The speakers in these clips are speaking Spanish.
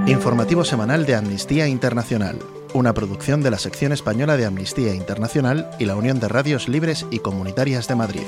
Informativo semanal de Amnistía Internacional, una producción de la sección española de Amnistía Internacional y la Unión de Radios Libres y Comunitarias de Madrid.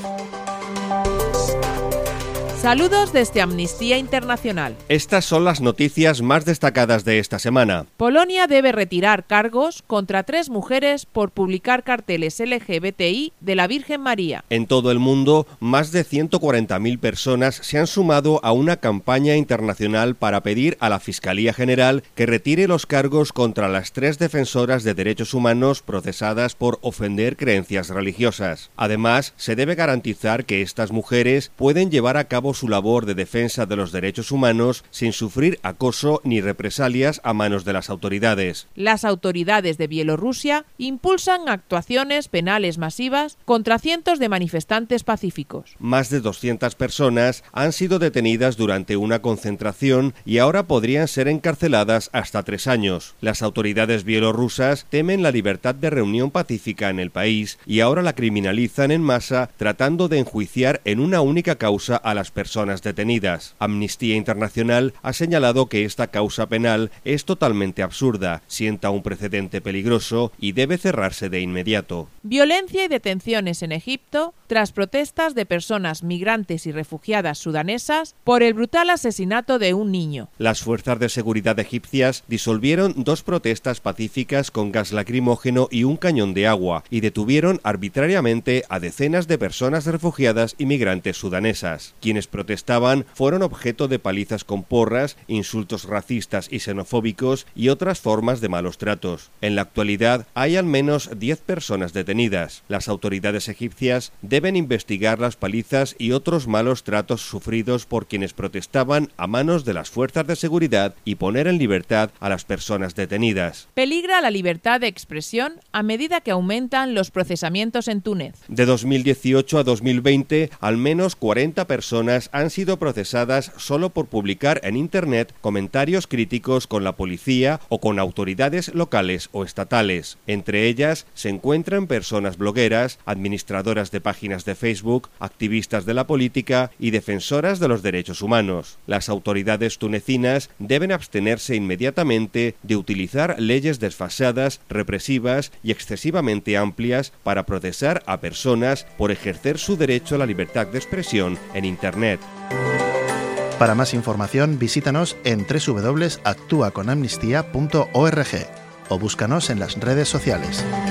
Saludos desde Amnistía Internacional. Estas son las noticias más destacadas de esta semana. Polonia debe retirar cargos contra 3 mujeres por publicar carteles LGBTI de la Virgen María. En todo el mundo, más de 140.000 personas se han sumado a una campaña internacional para pedir a la Fiscalía General que retire los cargos contra las 3 defensoras de derechos humanos procesadas por ofender creencias religiosas. Además, se debe garantizar que estas mujeres pueden llevar a cabo su labor de defensa de los derechos humanos sin sufrir acoso ni represalias a manos de las autoridades. Las autoridades de Bielorrusia impulsan actuaciones penales masivas contra cientos de manifestantes pacíficos. Más de 200 personas han sido detenidas durante una concentración y ahora podrían ser encarceladas hasta 3 años. Las autoridades bielorrusas temen la libertad de reunión pacífica en el país y ahora la criminalizan en masa, tratando de enjuiciar en una única causa a las personas detenidas. Amnistía Internacional ha señalado que esta causa penal es totalmente absurda, sienta un precedente peligroso y debe cerrarse de inmediato. Violencia y detenciones en Egipto tras protestas de personas migrantes y refugiadas sudanesas por el brutal asesinato de un niño. Las fuerzas de seguridad egipcias disolvieron 2 protestas pacíficas con gas lacrimógeno y un cañón de agua y detuvieron arbitrariamente a decenas de personas refugiadas y migrantes sudanesas. Quienes protestaban fueron objeto de palizas con porras, insultos racistas y xenofóbicos y otras formas de malos tratos. En la actualidad hay al menos 10 personas detenidas. Las autoridades egipcias deben investigar las palizas y otros malos tratos sufridos por quienes protestaban a manos de las fuerzas de seguridad y poner en libertad a las personas detenidas. Peligra la libertad de expresión a medida que aumentan los procesamientos en Túnez. De 2018 a 2020, al menos 40 personas han sido procesadas solo por publicar en Internet comentarios críticos con la policía o con autoridades locales o estatales. Entre ellas se encuentran personas blogueras, administradoras de páginas de Facebook, activistas de la política y defensoras de los derechos humanos. Las autoridades tunecinas deben abstenerse inmediatamente de utilizar leyes desfasadas, represivas y excesivamente amplias para procesar a personas por ejercer su derecho a la libertad de expresión en Internet. Para más información, visítanos en www.actuaconamnistía.org o búscanos en las redes sociales.